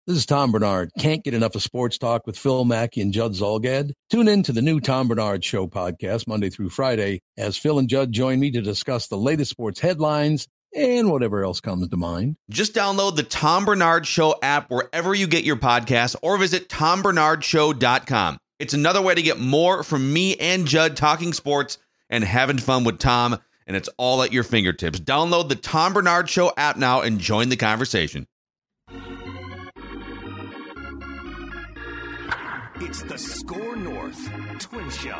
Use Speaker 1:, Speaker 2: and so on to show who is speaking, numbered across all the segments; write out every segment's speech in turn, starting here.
Speaker 1: This is Tom Bernard. Can't get enough of sports talk with Phil Mackey and Judd Zolgad? Tune in to the new Tom Bernard Show podcast Monday through Friday as Phil and Judd join me to discuss the latest sports headlines and whatever else comes to mind.
Speaker 2: Just download the Tom Bernard Show app wherever you get your podcasts or visit tombernardshow.com. It's another way to get more from me and Judd talking sports and having fun with Tom, and it's all at your fingertips. Download the Tom Bernard Show app now and join the conversation.
Speaker 3: It's the Score North Twin Show.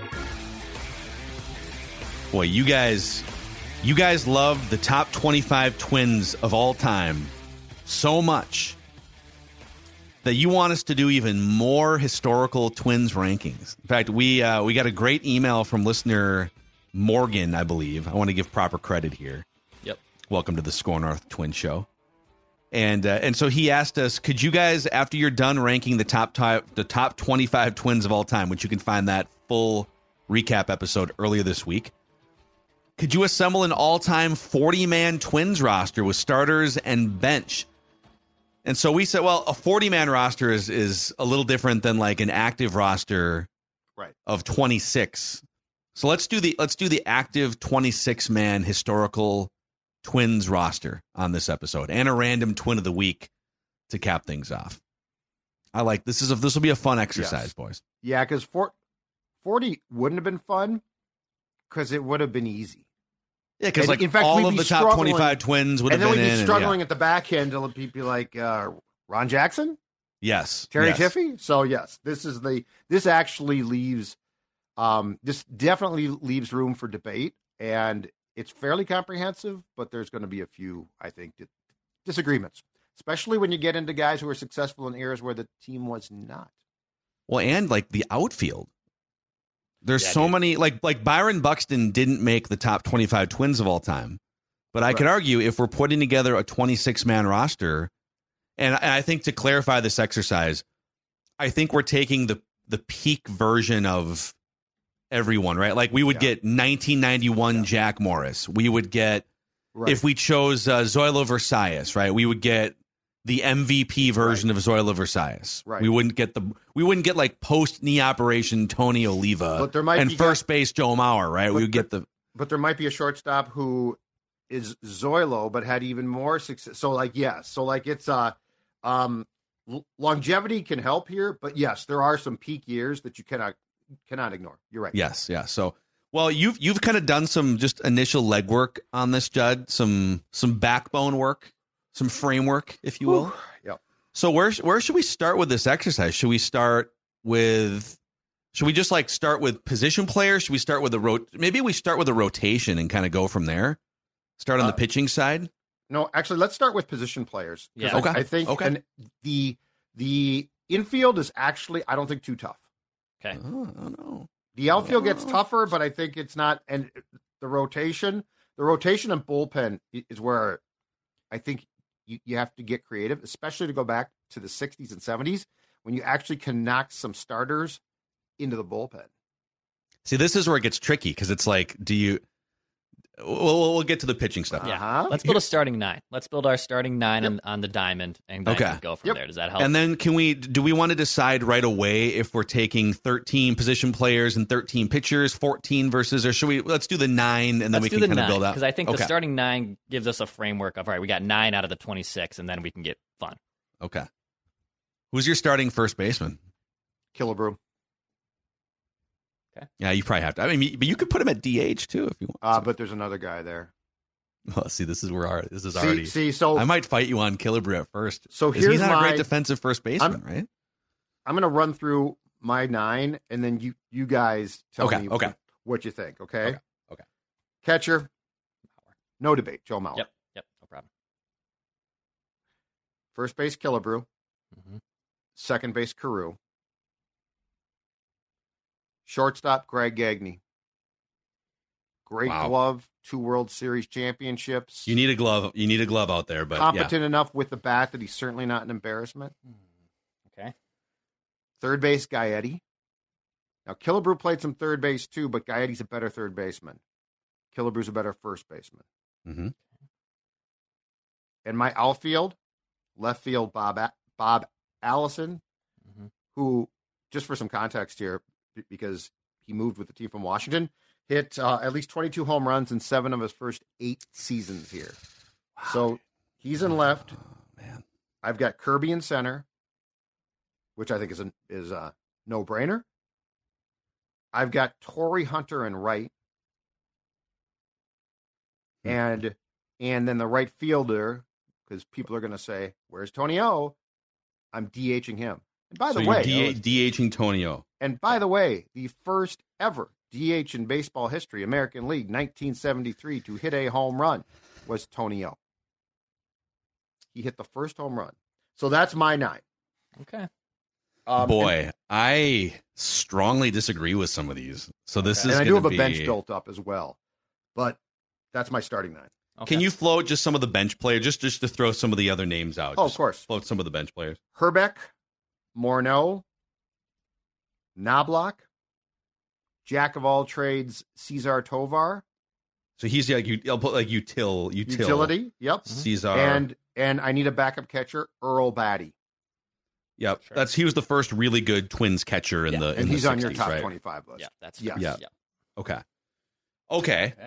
Speaker 2: Boy, you guys love the top 25 Twins of all time so much that you want us to do even more historical Twins rankings. In fact, we got a great email from listener Morgan, I believe. I want to give proper credit here.
Speaker 4: Yep.
Speaker 2: Welcome to the Score North Twin Show. And so he asked us, could you guys, after you're done ranking the top 25 Twins of all time, which you can find that full recap episode earlier this week, could you assemble an all-time 40-man Twins roster with starters and bench? And so we said, well, a 40-man roster is a little different than like an active roster of 26. So let's do the active 26-man historical Twins roster on this episode and a random Twin of the Week to cap things off. I like this will be a fun exercise, boys.
Speaker 5: Yeah, because 40 wouldn't have been fun because it would have been easy.
Speaker 2: Yeah, because like in fact, all of the top 25 Twins would have been in.
Speaker 5: And then we'd be struggling at the back end to be like Ron Jackson?
Speaker 2: Yes.
Speaker 5: Terry Tiffey? So yes, this definitely leaves room for debate, and it's fairly comprehensive, but there's going to be a few, I think, disagreements, especially when you get into guys who are successful in eras where the team was not.
Speaker 2: Well, and like the outfield. There's so many, like Byron Buxton didn't make the top 25 Twins of all time. But I could argue if we're putting together a 26-man roster, and I think to clarify this exercise, I think we're taking the peak version of everyone, right? Like we would get 1991 Jack Morris. We would get, if we chose Zoilo Versalles, right? We would get the MVP version of Zoilo Versalles. Right. We wouldn't get like post knee operation Tony Oliva and first base Joe Mauer, right? We would get
Speaker 5: but there might be a shortstop who is Zoilo but had even more success. So it's longevity can help here, but yes, there are some peak years that you cannot ignore. You're right.
Speaker 2: Yes, yeah. So, well, you've kind of done some just initial legwork on this, Judd. Some backbone work, some framework, if you will.
Speaker 5: Yep.
Speaker 2: So where should we start with this exercise? Should we start with position players? Should we start with maybe we start with a rotation and kind of go from there? Start on the pitching side?
Speaker 5: No, actually, let's start with position players.
Speaker 2: Yeah. Okay.
Speaker 5: I think and the infield is actually, I don't think, too tough.
Speaker 4: Okay.
Speaker 2: Oh, I don't know.
Speaker 5: The outfield gets tougher, but I think it's not. And the rotation and bullpen is where I think you have to get creative, especially to go back to the 60s and 70s when you actually can knock some starters into the bullpen.
Speaker 2: See, this is where it gets tricky because it's like, we'll get to the pitching stuff.
Speaker 4: Yeah. Let's build a starting nine. Let's build our starting nine on the diamond and then go from there. Does that help?
Speaker 2: And then do we want to decide right away if we're taking 13 position players and 13 pitchers, 14 versus, or let's do the 9 and then we can kind of build out?
Speaker 4: Because I think the starting 9 gives us a framework of, all right, we got 9 out of the 26 and then we can get fun.
Speaker 2: Okay. Who's your starting first baseman?
Speaker 5: Killebrew.
Speaker 4: Okay.
Speaker 2: Yeah, you probably have to. I mean, but you could put him at DH too if you want.
Speaker 5: But there's another guy there.
Speaker 2: Well, see, this is already.
Speaker 5: So
Speaker 2: I might fight you on Killebrew at first.
Speaker 5: So he's
Speaker 2: not a great defensive first baseman, right?
Speaker 5: I'm going to run through my 9, and then you guys tell me what you think. Okay. Catcher, no debate. Joe Mauer.
Speaker 4: Yep, no problem.
Speaker 5: First base, Killebrew.
Speaker 4: Mm-hmm.
Speaker 5: Second base, Carew. Shortstop, Greg Gagne. Great glove, 2 World Series championships.
Speaker 2: You need a glove out there, but
Speaker 5: competent enough with the bat that he's certainly not an embarrassment.
Speaker 4: Okay.
Speaker 5: Third base, Gaetti. Now, Killebrew played some third base too, but Gaetti's a better third baseman. Killebrew's a better first baseman.
Speaker 2: Mm-hmm.
Speaker 5: And my outfield, left field, Bob Bob Allison, who, just for some context here, because he moved with the team from Washington, hit at least 22 home runs in 7 of his first 8 seasons here. Wow. So he's in left.
Speaker 2: Man.
Speaker 5: I've got Kirby in center, which I think is a no-brainer. I've got Torrey Hunter in right. And then the right fielder, because people are going to say, where's Tony O? I'm DHing him. And by the way,
Speaker 2: DHing Tony O.
Speaker 5: And by the way, the first ever DH in baseball history, American League, 1973, to hit a home run was Tony O. He hit the first home run. So that's my 9.
Speaker 4: Okay.
Speaker 2: I strongly disagree with some of these. So this is.
Speaker 5: And I do have a bench built up as well, but that's my starting 9.
Speaker 2: Okay. Can you float just some of the bench players, just to throw some of the other names out?
Speaker 5: Oh, of course.
Speaker 2: Float some of the bench players.
Speaker 5: Herbeck, Morneau, Knobloch, jack of all trades, Cesar Tovar.
Speaker 2: So he's I'll put like utility.
Speaker 5: Yep.
Speaker 2: Cesar.
Speaker 5: And I need a backup catcher, Earl Batty.
Speaker 2: Yep. Sure. He was the first really good Twins catcher in the.
Speaker 5: And he's
Speaker 2: the 60s,
Speaker 5: on your top
Speaker 2: right?
Speaker 5: 25 list.
Speaker 4: Yeah, that's
Speaker 5: yes.
Speaker 2: Yeah. Okay.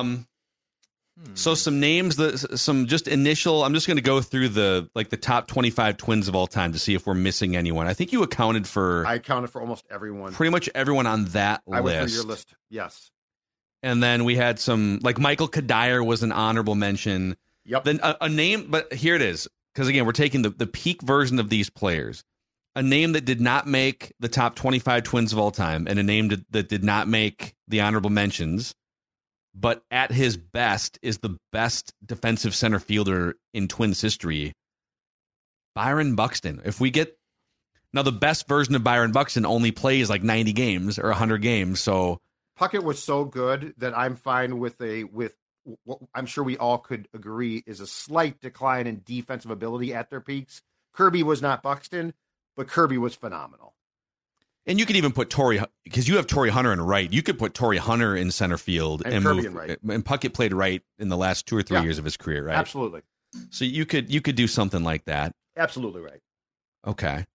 Speaker 2: So some names some just initial. I'm just going to go through the top 25 Twins of all time to see if we're missing anyone. I think you accounted for.
Speaker 5: I accounted for almost everyone.
Speaker 2: Pretty much everyone on that list.
Speaker 5: I went through your list. Yes.
Speaker 2: And then we had some Michael Kadire was an honorable mention.
Speaker 5: Yep.
Speaker 2: Then a name, but here it is. Because again, we're taking the peak version of these players. A name that did not make the top 25 Twins of all time, and a name that did not make the honorable mentions, but at his best is the best defensive center fielder in Twins history, Byron Buxton. Now the best version of Byron Buxton only plays 90 games or 100 games, so
Speaker 5: Puckett was so good that I'm fine with what I'm sure we all could agree is a slight decline in defensive ability at their peaks. Kirby was not Buxton, but Kirby was phenomenal.
Speaker 2: And you could even put because you have Torrey Hunter in right. You could put Torrey Hunter in center field
Speaker 5: and Kirby in right.
Speaker 2: And Puckett played right in the last 2 or 3 years of his career, right?
Speaker 5: Absolutely.
Speaker 2: So you could do something like that.
Speaker 5: Absolutely right.
Speaker 2: Okay.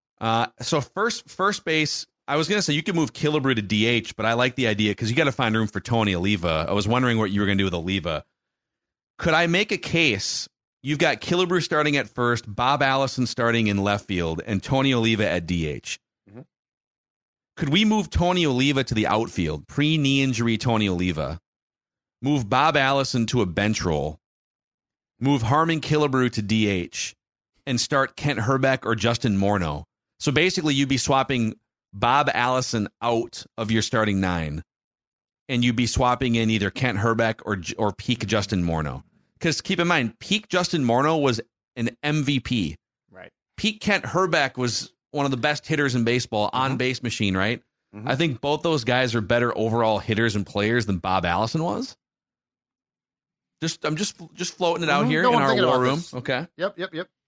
Speaker 2: So first base. I was going to say you could move Killebrew to DH, but I like the idea because you got to find room for Tony Oliva. I was wondering what you were going to do with Oliva. Could I make a case? You've got Killebrew starting at first, Bob Allison starting in left field, and Tony Oliva at DH. Mm-hmm. Could we move Tony Oliva to the outfield, pre-knee injury Tony Oliva, move Bob Allison to a bench role, move Harmon Killebrew to DH, and start Kent Herbeck or Justin Morneau? So basically you'd be swapping Bob Allison out of your starting 9, and you'd be swapping in either Kent Herbeck or peak Justin Morneau. Because keep in mind, peak Justin Morneau was an MVP.
Speaker 4: Right.
Speaker 2: Peak Kent Herbeck was one of the best hitters in baseball, on-base machine, right? Mm-hmm. I think both those guys are better overall hitters and players than Bob Allison was. I'm just floating it out here in our war room. This. Okay.
Speaker 5: Yep.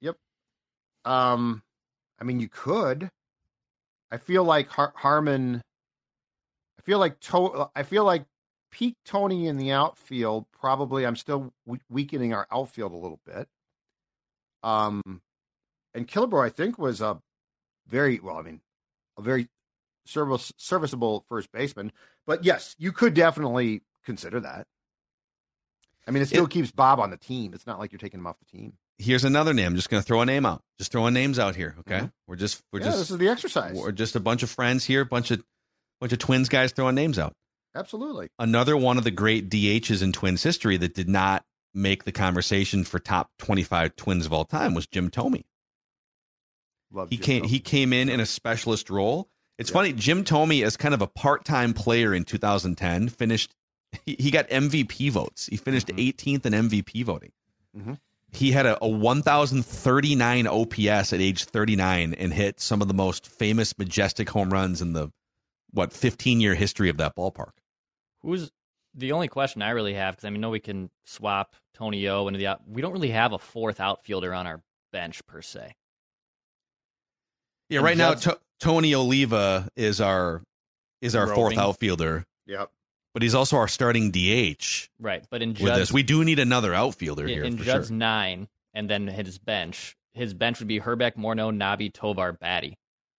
Speaker 5: I mean, you could. I feel like Harmon. I feel like peak Tony in the outfield. Probably, I'm still weakening our outfield a little bit. And Killebrew, I think, was a very serviceable first baseman. But yes, you could definitely consider that. I mean, it still keeps Bob on the team. It's not like you're taking him off the team.
Speaker 2: Here's another name. I'm just going to throw a name out. Just throwing names out here. Okay.
Speaker 5: Mm-hmm.
Speaker 2: This
Speaker 5: is the exercise.
Speaker 2: We're just a bunch of friends here, bunch of Twins guys throwing names out.
Speaker 5: Absolutely.
Speaker 2: Another one of the great DHs in Twins history that did not make the conversation for top 25 Twins of all time was Jim Thome. He came in a specialist role. It's funny. Jim Thome, as kind of a part-time player in 2010, he got MVP votes. He finished 18th in MVP voting. Mm-hmm. He had a 1,039 OPS at age 39 and hit some of the most famous, majestic home runs in the 15-year history of that ballpark.
Speaker 4: Who's the only question I really have? Because I know we can swap Tony O into the we don't really have a fourth outfielder on our bench per se.
Speaker 2: Yeah, right now Tony Oliva is our fourth outfielder.
Speaker 5: Yep.
Speaker 2: But he's also our starting DH.
Speaker 4: Right, but in Judd's,
Speaker 2: we do need another outfielder here.
Speaker 4: In Judd's 9, and then his bench, his bench would be Herbeck, Morneau, Nabi, Tovar, Batty.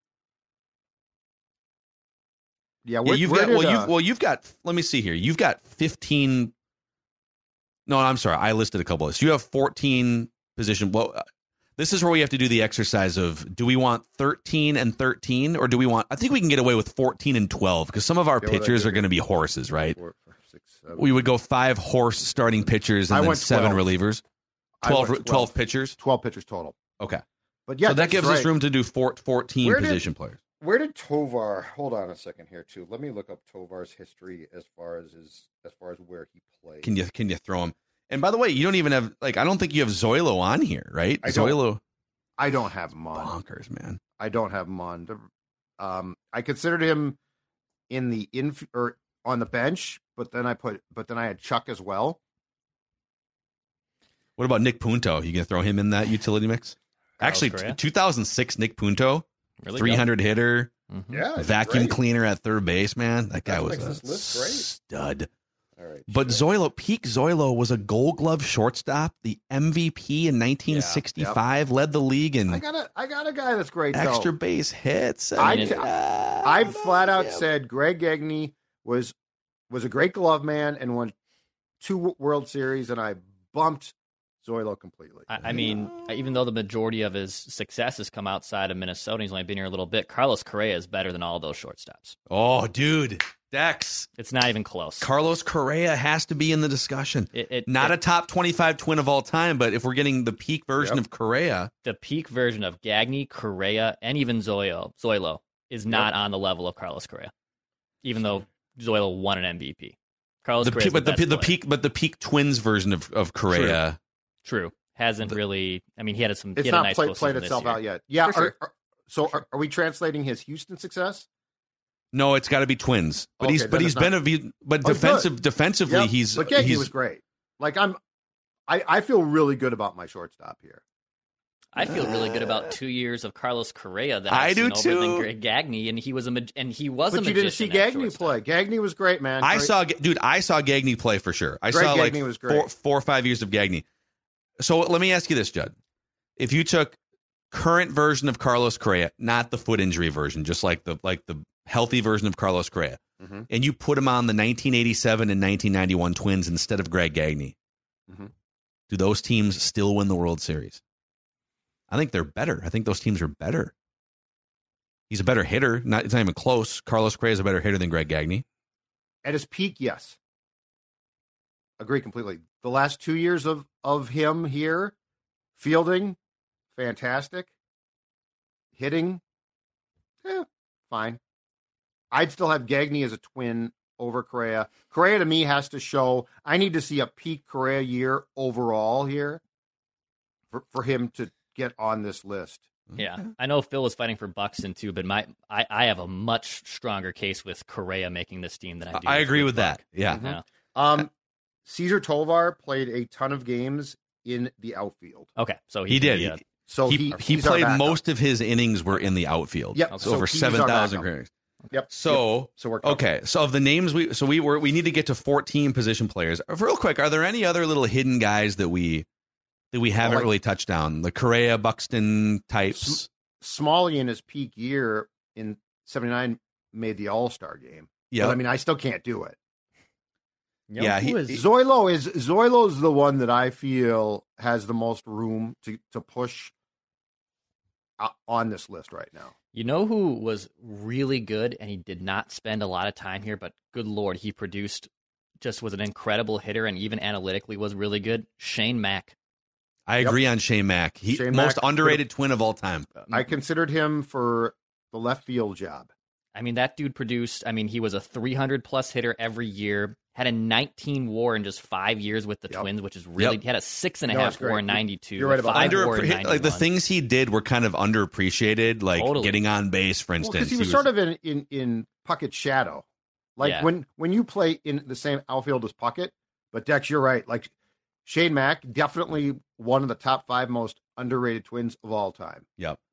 Speaker 5: Yeah,
Speaker 2: you've got. Let me see here. You've got 15. No, I'm sorry. I listed a couple of this. You have 14 position. Well, this is where we have to do the exercise of: do we want 13 and 13, or do we want? I think we can get away with 14 and 12 because some of our pitchers are going to be horses, right?
Speaker 5: 4, 5, 6, 7.
Speaker 2: We would go 5 horse starting pitchers and then 7 relievers. 12 pitchers.
Speaker 5: 12 pitchers total.
Speaker 2: Okay.
Speaker 5: But yeah,
Speaker 2: so that gives us room to do 14 position players.
Speaker 5: Where did Tovar? Hold on a second here, too. Let me look up Tovar's history as far as where he played.
Speaker 2: Can you throw him? And by the way, you don't even have I don't think you have Zoilo on here, right?
Speaker 5: I don't have him on.
Speaker 2: Bonkers, man.
Speaker 5: I don't have him on. I considered him in the or on the bench, but then I had Chuck as well.
Speaker 2: What about Nick Punto? You gonna throw him in that utility mix? Actually, 2006 Nick Punto. Really 300 hitter, vacuum cleaner at third base, man. That guy was a stud.
Speaker 5: All right,
Speaker 2: but peak Zoilo was a Gold Glove shortstop, the MVP in 1965, led the league in.
Speaker 5: I got a guy that's great.
Speaker 2: Extra
Speaker 5: though.
Speaker 2: base hits.
Speaker 5: I flat out said Greg Gagne was a great glove man and won 2 World Series, and I bumped Zoilo completely.
Speaker 4: I mean, even though the majority of his success has come outside of Minnesota, he's only been here a little bit. Carlos Correa is better than all those shortstops.
Speaker 2: Oh, dude, Dex,
Speaker 4: it's not even close.
Speaker 2: Carlos Correa has to be in the discussion. Not a top 25 Twin of all time, but if we're getting the peak version of Correa,
Speaker 4: the peak version of Gagne, Correa, and even Zoilo is not on the level of Carlos Correa, even though Zoilo won an MVP. Carlos Correa,
Speaker 2: the peak Twins version of Correa.
Speaker 4: True. Hasn't really. I mean, he had some.
Speaker 5: It's
Speaker 4: he had
Speaker 5: not
Speaker 4: a nice
Speaker 5: played itself out yet. Yeah. Are we translating his Houston success?
Speaker 2: No, it's got to be Twins. But defensively, he's.
Speaker 5: But Gagne was great. I feel really good about my shortstop here.
Speaker 4: I feel really good about 2 years of Carlos Correa that
Speaker 2: I do too.
Speaker 4: Over than Gagne, and he was a magician.
Speaker 5: But you didn't see Gagne play. Gagne was great, man.
Speaker 2: I saw Gagne play for sure. I saw
Speaker 5: Gagne was great.
Speaker 2: 4 or 5 years of Gagne. So let me ask you this, Judd. If you took current version of Carlos Correa, not the foot injury version, just like the healthy version of Carlos Correa, and you put him on the 1987 and 1991 Twins instead of Greg Gagne, do those teams still win the World Series? I think they're better. I think those teams are better. He's a better hitter. It's not even close. Carlos Correa is a better hitter than Greg Gagne.
Speaker 5: At his peak, yes. Agree completely. The last 2 years of him here, fielding, fantastic. Hitting, fine. I'd still have Gagne as a Twin over Correa. Correa, to me, has to show, I need to see a peak Correa year overall here for him to get on this list.
Speaker 4: Yeah, I know Phil was fighting for Buxton too, but I have a much stronger case with Correa making this team than I do.
Speaker 2: I agree with that. Yeah.
Speaker 5: Cesar Tovar played a ton of games in the outfield.
Speaker 4: Okay, so
Speaker 2: he did. He played most of his innings were in the outfield.
Speaker 5: Yep.
Speaker 2: So over 7,000 innings.
Speaker 5: Yep.
Speaker 2: So
Speaker 5: we're
Speaker 2: okay. So of the names we need to get to 14 position players. Real quick, are there any other little hidden guys that we haven't really touched on? The Correa, Buxton types.
Speaker 5: Smalley in his peak year in '79 made the All-Star game.
Speaker 2: Yeah.
Speaker 5: But I mean, I still can't do it.
Speaker 2: Zoilo's
Speaker 5: the one that I feel has the most room to push on this list right now.
Speaker 4: You know who was really good, and he did not spend a lot of time here, but good Lord, he produced, just was an incredible hitter, and even analytically was really good? Shane Mack.
Speaker 2: I agree on Shane Mack. Most underrated Twin of all time.
Speaker 5: I considered him for the left field job.
Speaker 4: I mean, that dude produced, he was a 300-plus hitter every year, had a 19 WAR in just 5 years with the Twins, which is really, he had a 6.5 WAR in 92.
Speaker 5: You're right about that.
Speaker 2: Like the things he did were kind of underappreciated, like getting on base, for instance.
Speaker 5: Because he was sort of in Puckett's shadow. When you play in the same outfield as Puckett, but Dex, you're right. Like Shane Mack, definitely one of the top 5 most underrated Twins of all time.
Speaker 2: Yep.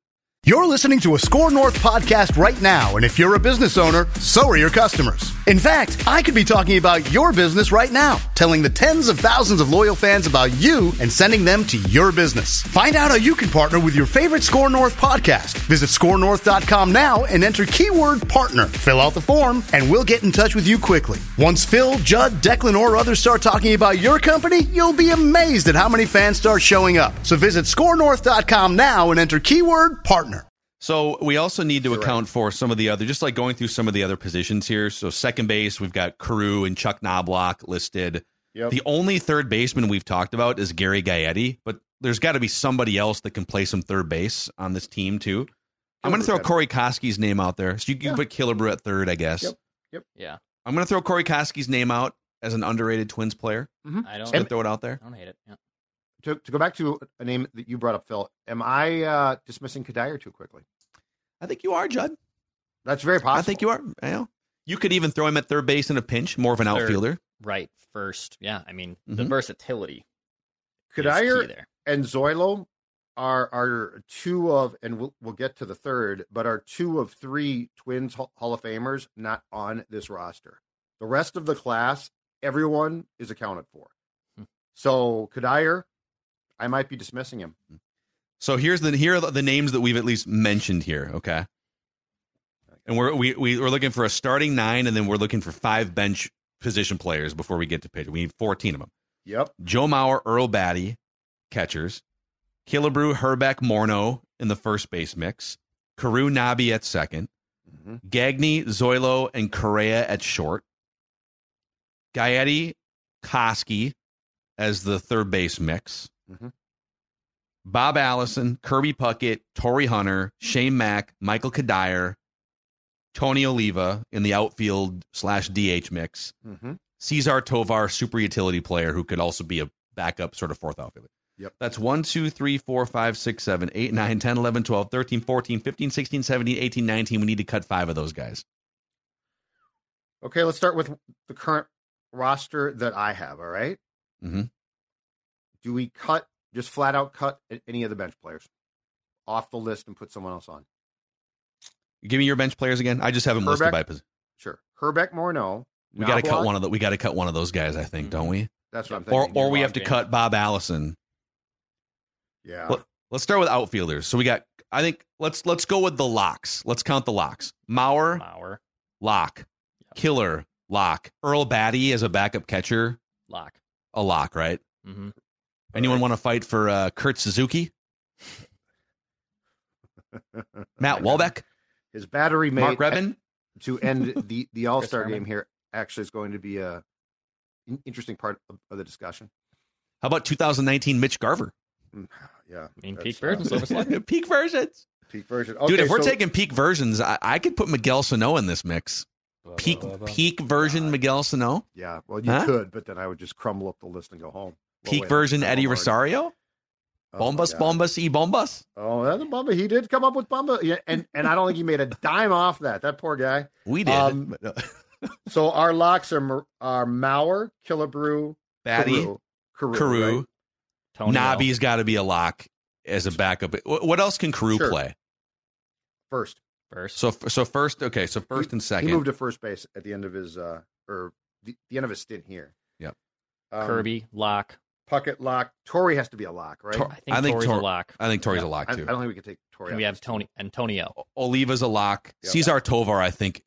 Speaker 6: You're listening to a Score North podcast right now, and if you're a business owner, so are your customers. In fact, I could be talking about your business right now, telling the tens of thousands of loyal fans about you and sending them to your business. Find out how you can partner with your favorite Score North podcast. Visit scorenorth.com now and enter keyword partner. Fill out the form, and we'll get in touch with you quickly. Once Phil, Judd, Declan, or others start talking about your company, you'll be amazed at how many fans start showing up. So visit scorenorth.com now and enter keyword partner.
Speaker 2: So we also need to account for some of the other, just like going through some of the other positions here. So second base, we've got Carew and Chuck Knobloch listed.
Speaker 5: Yep.
Speaker 2: The only third baseman we've talked about is Gary Gaetti, but there's got to be somebody else that can play some third base on this team too. I'm going to throw Corey Koski's name out there. So you can put Killebrew at third, I guess.
Speaker 5: Yep.
Speaker 4: Yeah.
Speaker 2: I'm going to throw Corey Koski's name out as an underrated Twins player.
Speaker 5: Mm-hmm.
Speaker 4: I don't
Speaker 2: Just throw it out there.
Speaker 4: I don't hate it. Yeah.
Speaker 5: To go back to a name that you brought up, Phil, am I dismissing Kadire too quickly?
Speaker 2: I think you are, Judd.
Speaker 5: That's very possible.
Speaker 2: I think you are. You could even throw him at third base in a pinch, more of an outfielder.
Speaker 4: Right. First. Yeah. I mean, the versatility.
Speaker 5: Kadire and Zoilo are two of, and we'll get to the third, but are two of three Twins Hall of Famers not on this roster. The rest of the class, everyone is accounted for. So Kadire, I might be dismissing him.
Speaker 2: So here are the names that we've at least mentioned here, okay? And we're looking for a starting 9, and then we're looking for 5 bench position players before we get to pitch. We need 14 of them.
Speaker 5: Yep.
Speaker 2: Joe Mauer, Earl Batty, catchers. Killebrew, Herbeck, Morneau in the first base mix. Carew, Nabi at second. Gagne, Zoilo, and Correa at short. Gaetti, Koski as the third base mix. Bob Allison, Kirby Puckett, Torrey Hunter, Shane Mack, Michael Kadire, Tony Oliva in the outfield /DH mix. Cesar Tovar, super utility player who could also be a backup sort of fourth outfielder.
Speaker 5: Yep.
Speaker 2: That's 1, 2, 3, 4, 5, 6, 7, 8, 9, 10, 11, 12, 13, 14, 15, 16, 17, 18, 19. We need to cut 5 of those guys.
Speaker 5: Okay, let's start with the current roster that I have, all right? Do we just flat out cut any of the bench players off the list and put someone else on?
Speaker 2: Give me your bench players again. I just have them listed by position.
Speaker 5: Sure. Herbeck, Morneau.
Speaker 2: We got to cut one of the. We got to cut one of those guys, I think, don't we?
Speaker 5: That's what I'm thinking.
Speaker 2: Or we have to cut Bob Allison.
Speaker 5: Yeah.
Speaker 2: Well, let's start with outfielders. So we got. I think let's go with the locks. Let's count the locks. Mauer, lock. Killer, lock. Earl Batty as a backup catcher,
Speaker 4: lock.
Speaker 2: A lock, right? Anyone want to fight for Kurt Suzuki? Matt Walbeck?
Speaker 5: His battery mate,
Speaker 2: Mark Rebin?
Speaker 5: To end the All-Star game here actually is going to be an interesting part of the discussion.
Speaker 2: How about 2019 Mitch Garver?
Speaker 5: Yeah.
Speaker 4: I mean, peak versions.
Speaker 2: Peak versions.
Speaker 5: Peak version. Okay,
Speaker 2: dude, if we're taking peak versions, I could put Miguel Sano in this mix. Peak version Miguel Sano?
Speaker 5: Yeah, well, you could, but then I would just crumble up the list and go home.
Speaker 2: Peak version Eddie Rosario? Bombas, y bombas.
Speaker 5: Oh, that's a Bomba. He did come up with Bomba. Yeah, and I don't think he made a dime off that. That poor guy.
Speaker 2: We did.
Speaker 5: So our locks are Mauer, Killebrew,
Speaker 2: Batty, Carew.
Speaker 5: Right?
Speaker 2: Nabi's got to be a lock as a backup. What else can Carew play?
Speaker 5: First.
Speaker 2: So first, okay. So first and second.
Speaker 5: He moved to first base at the end of his the end of his stint here.
Speaker 2: Yep.
Speaker 4: Kirby, lock.
Speaker 5: Puckett, lock. Torrey has to be a lock, right?
Speaker 4: I think Torrey's a lock.
Speaker 2: I think Torrey's a lock too.
Speaker 5: I don't think we can take Torrey.
Speaker 4: We have Antonio.
Speaker 2: Oliva's a lock. Yep. Cesar Tovar, I think.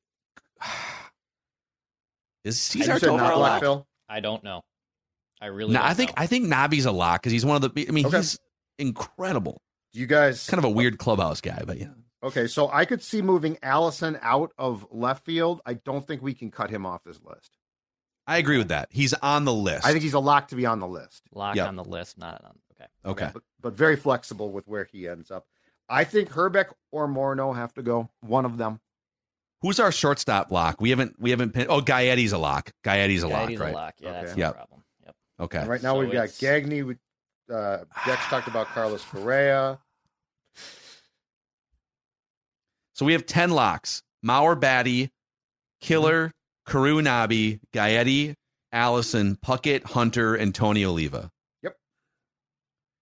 Speaker 2: Is Cesar Tovar a lock?
Speaker 5: Phil?
Speaker 4: I don't know. I really don't
Speaker 2: I think Nabi's a lock because he's one of the. I mean, he's incredible.
Speaker 5: You guys
Speaker 2: kind of a weird clubhouse guy, but yeah.
Speaker 5: Okay, so I could see moving Allison out of left field. I don't think we can cut him off this list.
Speaker 2: I agree with that. He's on the list.
Speaker 5: I think he's a lock to be on the list.
Speaker 4: Lock on the list, not on.
Speaker 2: Okay.
Speaker 5: But very flexible with where he ends up. I think Herbeck or Morneau have to go. One of them.
Speaker 2: Who's our shortstop lock? We haven't pinned. Oh, Gaetti's a lock. Gaetti's a lock, right?
Speaker 4: A lock. Yeah, that's no problem. Yep.
Speaker 2: Okay.
Speaker 5: And right now we've got Gagne. Dex talked about Carlos Correa.
Speaker 2: So we have 10 locks. Mauer, Batty, Killer, Carew, Nabi, Gaetti, Allison, Puckett, Hunter, and Tony Oliva.
Speaker 5: Yep.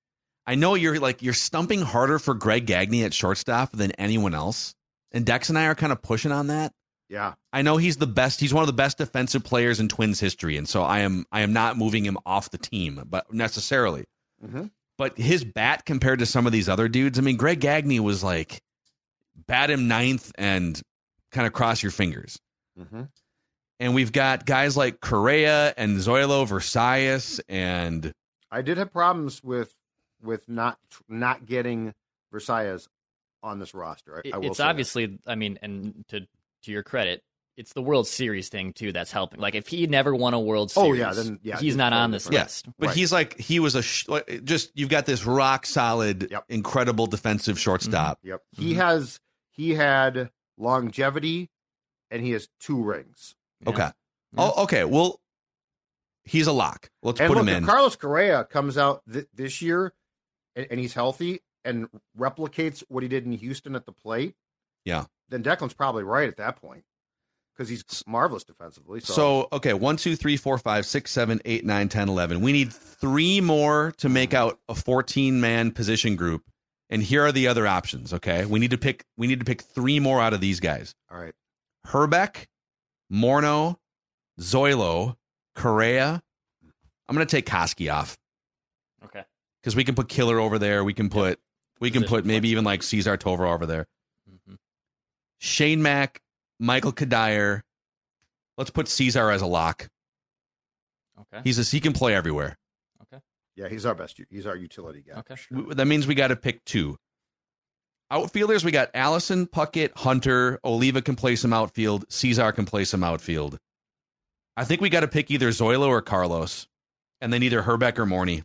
Speaker 2: I know you're stumping harder for Greg Gagne at shortstop than anyone else. And Dex and I are kind of pushing on that.
Speaker 5: Yeah.
Speaker 2: I know he's the best. He's one of the best defensive players in Twins history. And so I am not moving him off the team, but necessarily.
Speaker 5: Mm-hmm.
Speaker 2: But his bat compared to some of these other dudes, I mean, Greg Gagne was like, bat him ninth and kind of cross your fingers.
Speaker 5: Mm-hmm.
Speaker 2: And we've got guys like Correa and Zoilo Versalles, and
Speaker 5: I did have problems with not getting Versalles on this roster. I will
Speaker 4: it's
Speaker 5: say
Speaker 4: obviously,
Speaker 5: that.
Speaker 4: I mean, and to your credit, it's the World Series thing too that's helping. Like if he never won a World Series,
Speaker 5: then
Speaker 4: he's not on this list.
Speaker 2: But
Speaker 5: Right.
Speaker 2: he's like, he was you've got this rock solid, incredible defensive shortstop.
Speaker 5: Yep. He had longevity, and he has 2 rings.
Speaker 4: Yeah.
Speaker 2: Okay.
Speaker 4: Yeah.
Speaker 2: Oh, okay. Well, he's a lock. Let's
Speaker 5: And
Speaker 2: put
Speaker 5: look,
Speaker 2: him
Speaker 5: if
Speaker 2: in.
Speaker 5: Carlos Correa comes out this year and he's healthy and replicates what he did in Houston at the plate,
Speaker 2: Yeah.
Speaker 5: then Declan's probably right at that point because he's marvelous defensively.
Speaker 2: So, okay, 1, 2, 3, 4, 5, 6, 7, 8, 9, 10, 11. We need 3 more to make out a 14-man position group. And here are the other options, okay? We need to pick 3 more out of these guys.
Speaker 5: all right.
Speaker 2: Herbeck, Morneau, Zoilo, Correa. I'm going to take Koski off
Speaker 4: Okay.
Speaker 2: because we can put Killer over there. We can put maybe even like Cesar Tovar over there.
Speaker 4: Mm-hmm.
Speaker 2: Shane Mack, Michael Kadire. Let's put Cesar as a lock.
Speaker 4: Okay.
Speaker 2: He can play everywhere.
Speaker 5: Yeah, he's our best. He's our utility guy.
Speaker 4: Okay.
Speaker 2: That means we got to pick 2. Outfielders, we got Allison, Puckett, Hunter. Oliva can play some outfield. Cesar can play some outfield. I think we got to pick either Zoilo or Carlos, and then either Herbeck or Morney.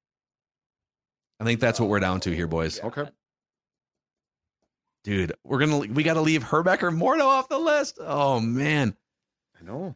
Speaker 2: I think that's what we're down to here, boys.
Speaker 5: Okay.
Speaker 2: Dude, we got to leave Herbeck or Morneau off the list. Oh man,
Speaker 5: I know.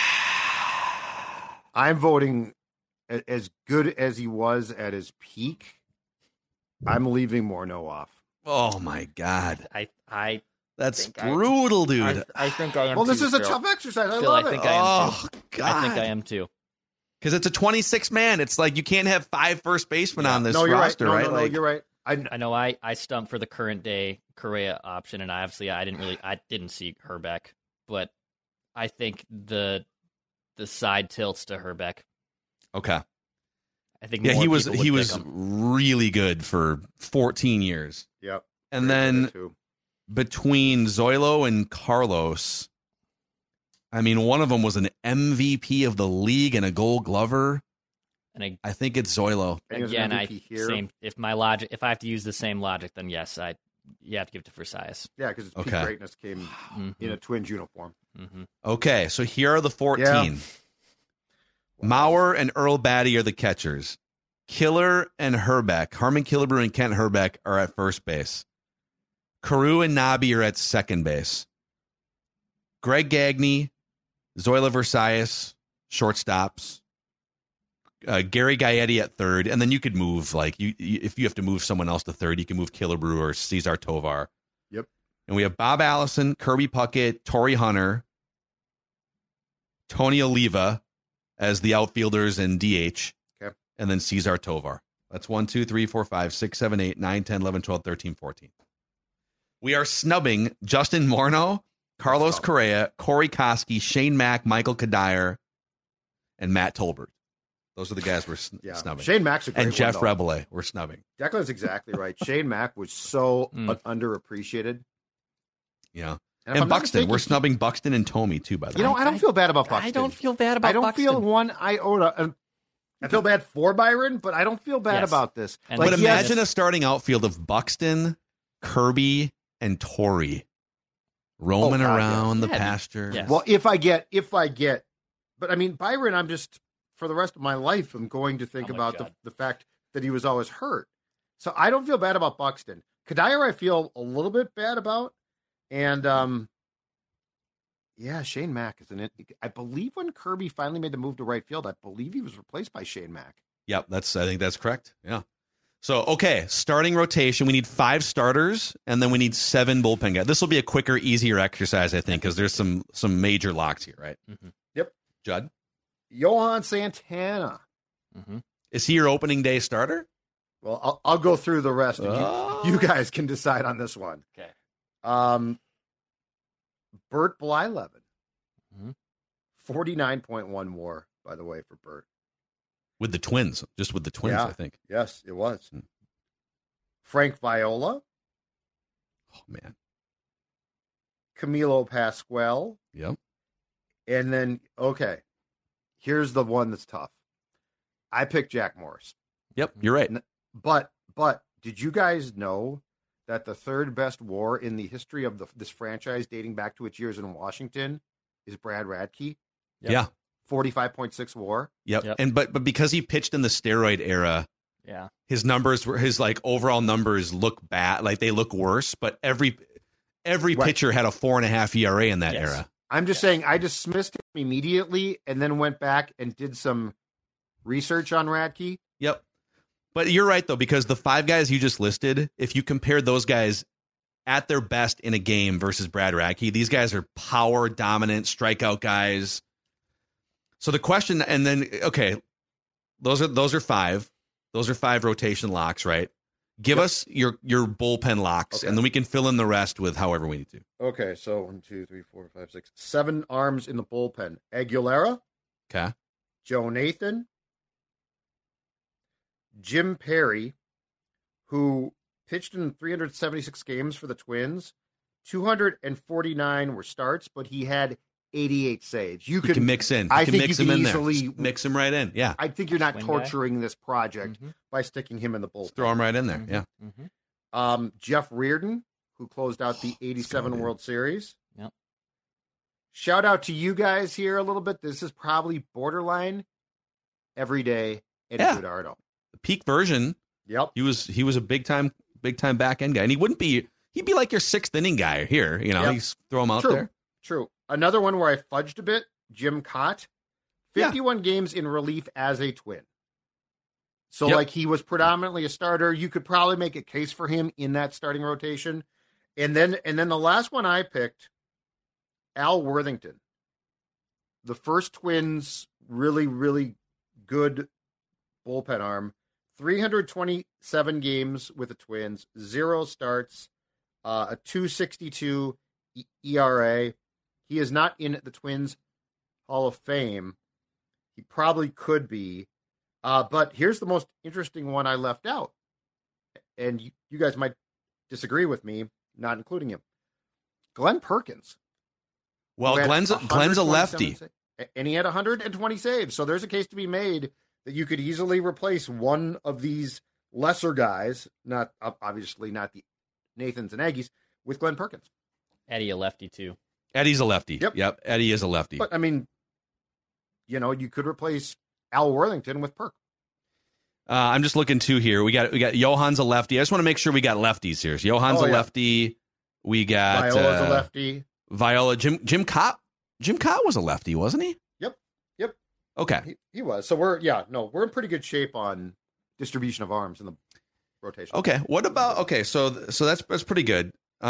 Speaker 5: I'm voting as good as he was at his peak. I'm leaving Morneau off.
Speaker 2: Oh my God,
Speaker 4: I
Speaker 2: that's
Speaker 4: think
Speaker 2: brutal, dude.
Speaker 4: I think I am.
Speaker 5: Well, this
Speaker 4: too,
Speaker 5: is a
Speaker 4: Phil.
Speaker 5: tough exercise. I
Speaker 4: Phil,
Speaker 5: love
Speaker 4: I think
Speaker 5: it.
Speaker 4: I am
Speaker 2: Oh
Speaker 4: too.
Speaker 2: God,
Speaker 4: I think I am too.
Speaker 2: Because it's a 26-man. It's like you can't have 5 first basemen on this
Speaker 5: No, you're
Speaker 2: roster,
Speaker 5: right.
Speaker 2: right?
Speaker 5: No, you're right.
Speaker 4: I know I stumped for the current day Correa option, and I didn't see Herbeck, but I think the side tilts to Herbeck.
Speaker 2: Okay.
Speaker 4: I think
Speaker 2: Yeah,
Speaker 4: more
Speaker 2: he was
Speaker 4: people would pick him.
Speaker 2: really good for 14 years.
Speaker 5: Yep.
Speaker 2: And then between Zoilo and Carlos, I mean, one of them was an MVP of the league and a Gold Glover.
Speaker 4: And
Speaker 2: I think it's Zoilo.
Speaker 4: again, if I have to use the same logic, then yes, you have to give it to Versalles.
Speaker 5: Yeah, because his peak
Speaker 2: Okay.
Speaker 5: greatness came in a Twins uniform.
Speaker 4: Mm-hmm.
Speaker 2: Okay, so here are the 14.
Speaker 5: Yeah.
Speaker 2: Mauer and Earl Batty are the catchers. Killer and Herbeck, Harmon Killebrew and Kent Herbeck are at first base. Carew and Nabi are at second base. Greg Gagne, Zoilo Versalles, shortstops. Gary Gaetti at third, and then you could move if you have to move someone else to third, you can move Killebrew or Cesar Tovar.
Speaker 5: Yep.
Speaker 2: And we have Bob Allison, Kirby Puckett, Torrey Hunter, Tony Oliva as the outfielders and DH.
Speaker 5: Okay.
Speaker 2: And then Cesar Tovar. That's 1, 2, 3, 4, 5, 6, 7, 8, 9, 10, 11, 12, 13, 14. We are snubbing Justin Morneau, Carlos Correa, Corey Koski, Shane Mack, Michael Kadire, and Matt Tolbert. Those are the guys we're snubbing.
Speaker 5: Shane Mack's a great
Speaker 2: and Jeff
Speaker 5: one, though.
Speaker 2: Rebele, we're snubbing.
Speaker 5: Declan's exactly right. Shane Mack was so underappreciated.
Speaker 2: Yeah.
Speaker 5: And,
Speaker 2: And Buxton. We're snubbing Buxton and Tomey, too, by the way.
Speaker 5: I don't feel bad about Buxton.
Speaker 4: I don't feel bad about Buxton.
Speaker 5: I don't feel one iota. I feel bad for Byron, but I don't feel bad about this.
Speaker 4: And
Speaker 2: But
Speaker 4: like,
Speaker 2: imagine a starting outfield of Buxton, Kirby, and Torrey roaming around the pasture.
Speaker 4: Yes.
Speaker 5: Well, if I get, but I mean, Byron, I'm just, for the rest of my life, I'm going to think about the fact that he was always hurt. So I don't feel bad about Buxton. Kadire, I feel a little bit bad about. And, yeah, Shane Mack is I believe when Kirby finally made the move to right field, I believe he was replaced by Shane Mack.
Speaker 2: Yep, I think that's correct. Yeah. So, okay, starting rotation. We need 5 starters, and then we need 7 bullpen guys. This will be a quicker, easier exercise, I think, because there's some major locks here, right?
Speaker 4: Mm-hmm.
Speaker 5: Yep.
Speaker 2: Judd?
Speaker 5: Johan Santana.
Speaker 4: Mm-hmm.
Speaker 2: Is he your opening day starter?
Speaker 5: Well, I'll go through the rest. And you guys can decide on this one.
Speaker 4: Okay.
Speaker 5: Bert Blyleven.
Speaker 4: Mhm.
Speaker 5: 49.1 WAR, by the way, for Bert.
Speaker 2: With the Twins, just with the Twins,
Speaker 5: Yeah.
Speaker 2: I think.
Speaker 5: Yes, it was. Frank Viola.
Speaker 2: Oh, man.
Speaker 5: Camilo Pascual.
Speaker 2: Yep.
Speaker 5: And then, okay, here's the one that's tough. I picked Jack Morris.
Speaker 2: Yep, you're right.
Speaker 5: But did you guys know that the third best WAR in the history of this franchise, dating back to its years in Washington, is Brad Radke?
Speaker 2: Yeah.
Speaker 5: 45.6 WAR.
Speaker 2: Yep.
Speaker 4: Yep.
Speaker 2: And but because he pitched in the steroid era,
Speaker 4: Yeah.
Speaker 2: his numbers were his like overall numbers look bad, like they look worse. But every
Speaker 5: Right.
Speaker 2: pitcher had a 4.5 ERA in that
Speaker 4: Yes.
Speaker 2: era.
Speaker 5: I'm just saying, I dismissed him immediately and then went back and did some research on Radke.
Speaker 2: Yep. But you're right though, because the 5 guys you just listed, if you compare those guys at their best in a game versus Brad Radke, these guys are power dominant strikeout guys. So the question, and then okay, those are 5. Those are 5 rotation locks, right? Give us your bullpen locks,
Speaker 5: Okay.
Speaker 2: and then we can fill in the rest with however we need to.
Speaker 5: Okay, so 1, 2, 3, 4, 5, 6, 7 arms in the bullpen. Aguilera,
Speaker 2: Okay.
Speaker 5: Joe Nathan, Jim Perry, who pitched in 376 games for the Twins. 249 were starts, but he had 88 saves. You
Speaker 2: You can mix in.
Speaker 5: I
Speaker 2: You can
Speaker 5: think
Speaker 2: mix
Speaker 5: you
Speaker 2: him
Speaker 5: can
Speaker 2: in
Speaker 5: easily
Speaker 2: there. Just mix him right in. Yeah.
Speaker 5: I think you're not
Speaker 4: Swing
Speaker 5: torturing this project
Speaker 4: Mhm.
Speaker 5: by sticking him in the bullpen.
Speaker 2: Just throw him right in there. Yeah.
Speaker 4: Mm-hmm.
Speaker 5: Jeff Reardon, who closed out the 87
Speaker 2: Scotty.
Speaker 5: World Series.
Speaker 4: Yep.
Speaker 5: Shout out to you guys here a little bit. This is probably borderline every day Eddie
Speaker 2: Yeah.
Speaker 5: Gudardo.
Speaker 2: The peak version,
Speaker 5: Yep.
Speaker 2: he was a big time back end guy. And he'd be like your 6th inning guy here. You know,
Speaker 5: Yep.
Speaker 2: you just throw him out
Speaker 5: True.
Speaker 2: there.
Speaker 5: True. Another one where I fudged a bit, Jim Cott.
Speaker 2: Yeah.
Speaker 5: 51 games in relief as a Twin. So,
Speaker 2: Yep.
Speaker 5: like, he was predominantly a starter. You could probably make a case for him in that starting rotation. And then the last one I picked, Al Worthington. The first Twins really, really good bullpen arm. 327 games with the Twins, 0 starts, a 2.62 ERA. He is not in the Twins Hall of Fame. He probably could be. But here's the most interesting one I left out. And you guys might disagree with me, not including him. Glenn Perkins.
Speaker 2: Well,
Speaker 5: who had
Speaker 2: Glenn's a
Speaker 5: 127
Speaker 2: lefty.
Speaker 5: And he had 120 saves. So there's a case to be made that you could easily replace one of these lesser guys, not obviously not the Nathans and Aggies, with Glenn Perkins.
Speaker 4: Eddie a lefty too.
Speaker 2: Eddie's a lefty.
Speaker 5: Yep.
Speaker 2: Eddie is a lefty.
Speaker 5: But I mean, you could replace Al Worthington with Perk.
Speaker 2: I'm just looking too here. We got Johan's a lefty. I just want to make sure we got lefties here. So Johan's a
Speaker 5: yeah.
Speaker 2: lefty. We got
Speaker 5: Viola's a lefty.
Speaker 2: Viola. Jim Cott. Jim Cott was a lefty, wasn't he?
Speaker 5: Yep.
Speaker 2: Okay.
Speaker 5: He was. So we're in pretty good shape on distribution of arms in the rotation.
Speaker 2: Okay. What about so that's pretty good.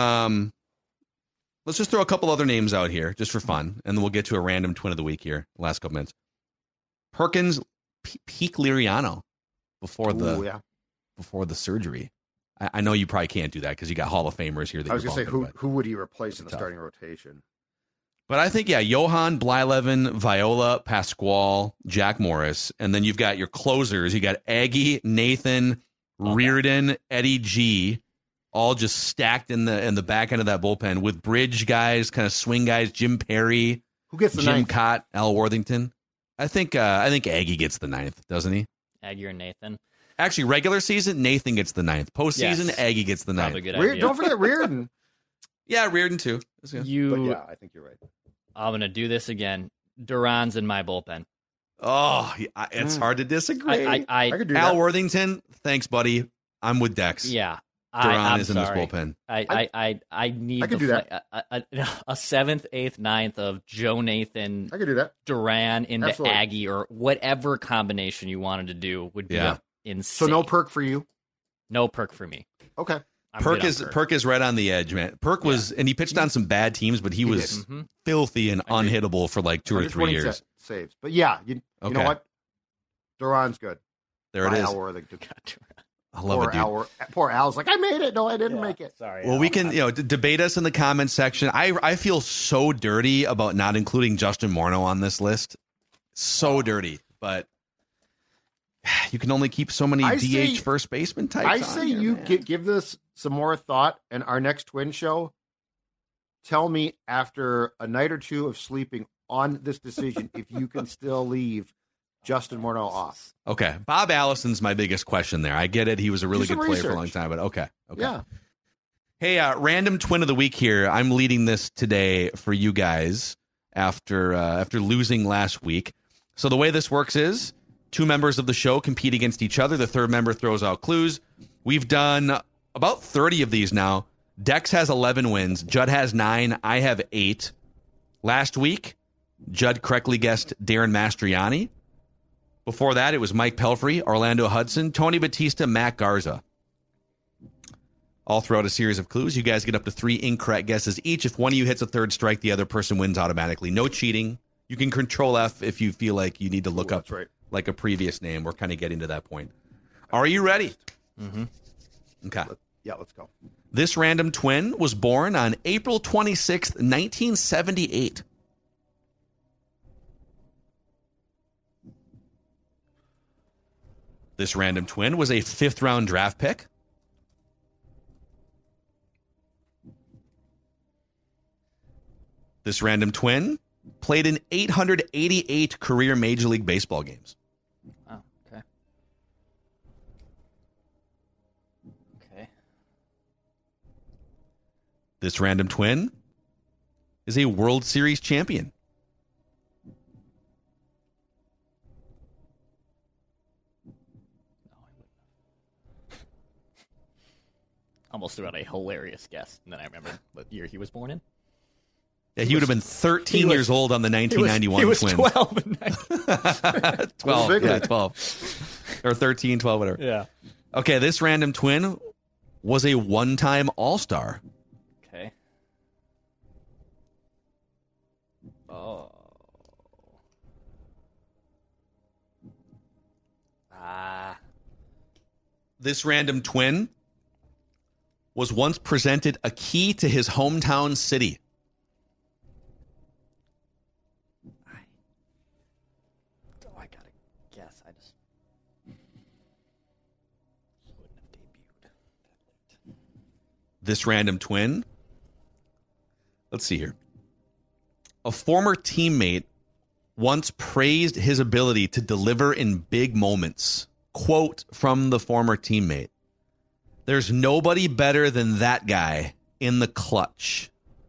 Speaker 2: Let's just throw a couple other names out here just for fun, and then we'll get to a random twin of the week here. The last couple minutes. Perkins, peak Liriano before the surgery. I know you probably can't do that because you got Hall of Famers here. That
Speaker 5: I was
Speaker 2: going
Speaker 5: going
Speaker 2: to
Speaker 5: to say, who would he replace in the
Speaker 2: tough.
Speaker 5: starting rotation?
Speaker 2: But I think, Johan, Blyleven, Viola, Pascual, Jack Morris. And then you've got your closers. You got Aggie, Nathan, Reardon, Eddie G, all just stacked in the back end of that bullpen with bridge guys, kind of swing guys, Jim Perry,
Speaker 5: Who gets the
Speaker 2: Jim
Speaker 5: ninth?
Speaker 2: Cott, Al Worthington. I think Aggie gets the 9th, doesn't he?
Speaker 4: Aggie or Nathan.
Speaker 2: Actually, regular season, Nathan gets the 9th. Postseason,
Speaker 4: Yes.
Speaker 2: Aggie gets the 9th.
Speaker 4: Probably a good idea.
Speaker 5: Don't forget Reardon.
Speaker 2: Yeah, Reardon too.
Speaker 5: But
Speaker 4: You,
Speaker 5: I think you're right.
Speaker 4: I'm gonna do this again. Duran's in my bullpen.
Speaker 2: Oh, it's hard to disagree.
Speaker 5: I could do
Speaker 2: Al
Speaker 5: that.
Speaker 2: Worthington, thanks, buddy. I'm with Dex.
Speaker 4: Yeah,
Speaker 2: Duran
Speaker 4: I'm
Speaker 2: is in
Speaker 4: sorry.
Speaker 2: this bullpen.
Speaker 4: I need
Speaker 5: I could do
Speaker 4: that. A 7th, 8th, 9th of Joe Nathan,
Speaker 5: I could do that.
Speaker 4: Duran into
Speaker 5: Absolutely.
Speaker 4: Aggie or whatever combination you wanted to do would be
Speaker 2: Yeah.
Speaker 4: insane.
Speaker 5: So no Perk for you.
Speaker 4: No Perk for me.
Speaker 5: Okay.
Speaker 4: I'm good on
Speaker 2: Perk is right on the edge, man. Perk was, and he pitched on some bad teams, but he was
Speaker 4: Mhm.
Speaker 2: filthy and unhittable for like 2 or 3
Speaker 5: 120
Speaker 2: years.
Speaker 5: saves. But yeah, you know
Speaker 2: Okay.
Speaker 5: what? Duran's good.
Speaker 2: There it
Speaker 5: By
Speaker 2: is.
Speaker 5: Al Worthington.
Speaker 2: I love it, dude.
Speaker 5: Poor Al's like, I made it. No, I didn't make it.
Speaker 4: Sorry.
Speaker 2: Well, we can debate us in the comments section. I feel so dirty about not including Justin Morneau on this list. So dirty, but you can only keep so many DH first baseman types.
Speaker 5: I say you give this some more thought, and our next Twin show, tell me after a night or two of sleeping on this decision if you can still leave Justin Morneau off.
Speaker 2: Okay. Bob Allison's my biggest question there. I get it. He was a really good player for a long time, but okay.
Speaker 5: Yeah.
Speaker 2: Hey, random twin of the week here. I'm leading this today for you guys after losing last week. So the way this works is 2 members of the show compete against each other. The third member throws out clues. We've done about 30 of these now. Dex has 11 wins. Judd has 9. I have 8. Last week, Judd correctly guessed Darren Mastriani. Before that, it was Mike Pelfrey, Orlando Hudson, Tony Batista, Matt Garza. All throughout a series of clues, you guys get up to 3 incorrect guesses each. If one of you hits a third strike, the other person wins automatically. No cheating. You can control F if you feel like you need to look up like a previous name. We're kind of getting to that point. Are you ready?
Speaker 4: Mm-hmm.
Speaker 2: Okay.
Speaker 5: Yeah, let's go.
Speaker 2: This random twin was born on April 26th, 1978. This random twin was a 5th-round draft pick. This random twin played in 888 career Major League Baseball games.
Speaker 4: Oh, okay. Okay.
Speaker 2: This random twin is a World Series champion.
Speaker 4: Almost threw out a hilarious guess, and then I remembered what year he was born in.
Speaker 2: Yeah, he would have been 13 years old on the 1991
Speaker 4: he was
Speaker 2: Twins.
Speaker 4: 12 and
Speaker 2: 12, yeah, 12. Or 13, 12, whatever.
Speaker 4: Yeah.
Speaker 2: Okay, this random twin was a one-time All-Star.
Speaker 4: Okay. Oh.
Speaker 2: This random twin was once presented a key to his hometown city.
Speaker 4: I gotta guess. I just wouldn't have debuted that late.
Speaker 2: This random twin, let's see here. A former teammate once praised his ability to deliver in big moments. Quote from the former teammate: "There's nobody better than that guy in the clutch."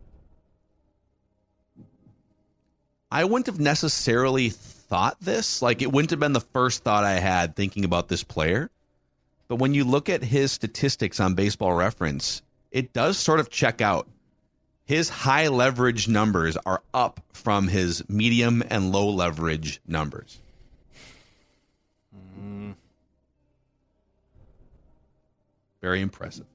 Speaker 2: I wouldn't have necessarily thought this. Like, it wouldn't have been the first thought I had thinking about this player. But when you look at his statistics on Baseball Reference, it does sort of check out. His high leverage numbers are up from his medium and low leverage numbers. Very impressive.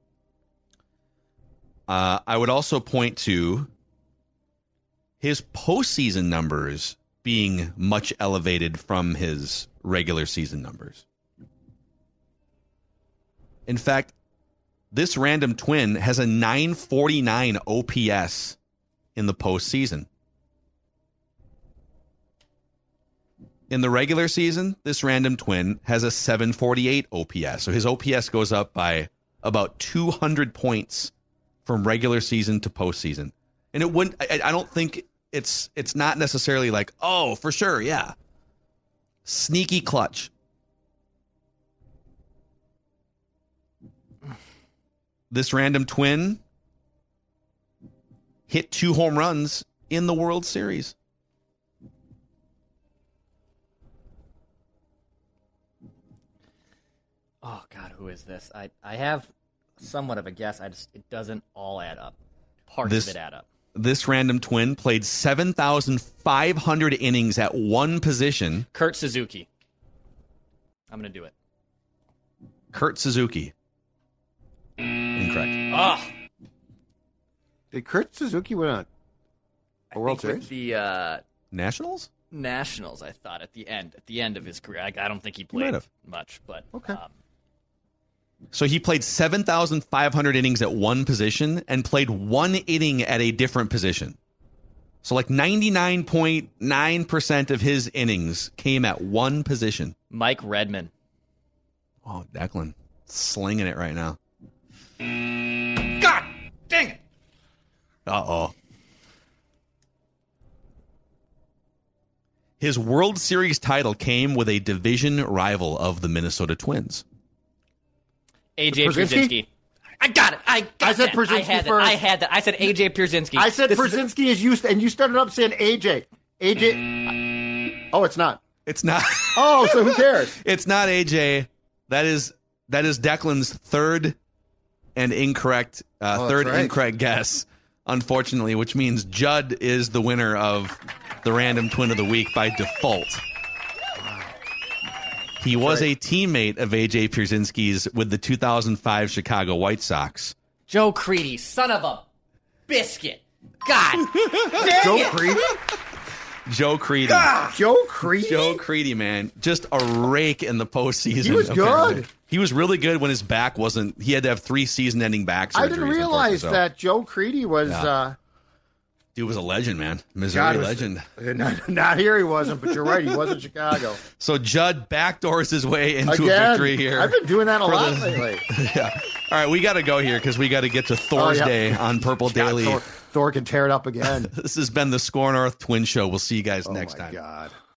Speaker 2: I would also point to his postseason numbers being much elevated from his regular season numbers. In fact, this random twin has a 949 OPS in the postseason. In the regular season, this random twin has a 748 OPS. So his OPS goes up by about 200 points from regular season to postseason. And it wouldn't, I don't think it's not necessarily like, oh, for sure, yeah. Sneaky clutch. This random twin hit 2 home runs in the World Series.
Speaker 4: Oh God, who is this? I have somewhat of a guess. It doesn't all add up. Parts of it add up.
Speaker 2: This random twin played 7,500 innings at one position.
Speaker 4: Kurt Suzuki. I'm gonna do it.
Speaker 2: Kurt Suzuki. Incorrect.
Speaker 4: Oh,
Speaker 5: Did Kurt Suzuki win a World Series?
Speaker 4: The
Speaker 2: Nationals?
Speaker 4: Nationals, I thought at the end of his career. I don't think he
Speaker 2: might
Speaker 4: played
Speaker 2: have.
Speaker 4: much, but
Speaker 5: Okay.
Speaker 2: So he played 7,500 innings at one position and played one inning at a different position. So like 99.9% of his innings came at one position.
Speaker 4: Mike Redman.
Speaker 2: Oh, Declan. Slinging it right now.
Speaker 4: God dang it.
Speaker 2: Uh-oh. His World Series title came with a division rival of the Minnesota Twins.
Speaker 4: AJ Pierzynski. I got it. I
Speaker 5: said Pierzynski first.
Speaker 4: I had that. I said AJ Pierzynski.
Speaker 5: I said Pierzynski is used, and you started up saying AJ. AJ. Oh, it's not.
Speaker 2: It's not.
Speaker 5: Oh, so who cares?
Speaker 2: It's not AJ. That is Declan's third incorrect guess, unfortunately, which means Judd is the winner of the Random Twin of the Week by default. He was a teammate of AJ Pierzynski's with the 2005 Chicago White Sox.
Speaker 4: Joe Creedy, son of a biscuit. God.
Speaker 5: Joe Creedy?
Speaker 2: Joe Creedy.
Speaker 5: Joe Creedy?
Speaker 2: Joe Creedy, man. Just a rake in the postseason.
Speaker 5: He was good.
Speaker 2: He was really good when his back wasn't. He had to have 3 season-ending back surgeries.
Speaker 5: I didn't realize that Joe Creedy was.
Speaker 2: Yeah. Dude was a legend, man. Missouri legend.
Speaker 5: Not here he wasn't, but you're right. He was in Chicago.
Speaker 2: So Judd backdoors his way into a victory here.
Speaker 5: I've been doing that a lot lately.
Speaker 2: Yeah. All right, we got to go here because we got to get to Thor's Day on Purple Daily.
Speaker 5: Thor can tear it up again.
Speaker 2: This has been the Score North Twin Show. We'll see you guys next time.
Speaker 5: Oh, my God.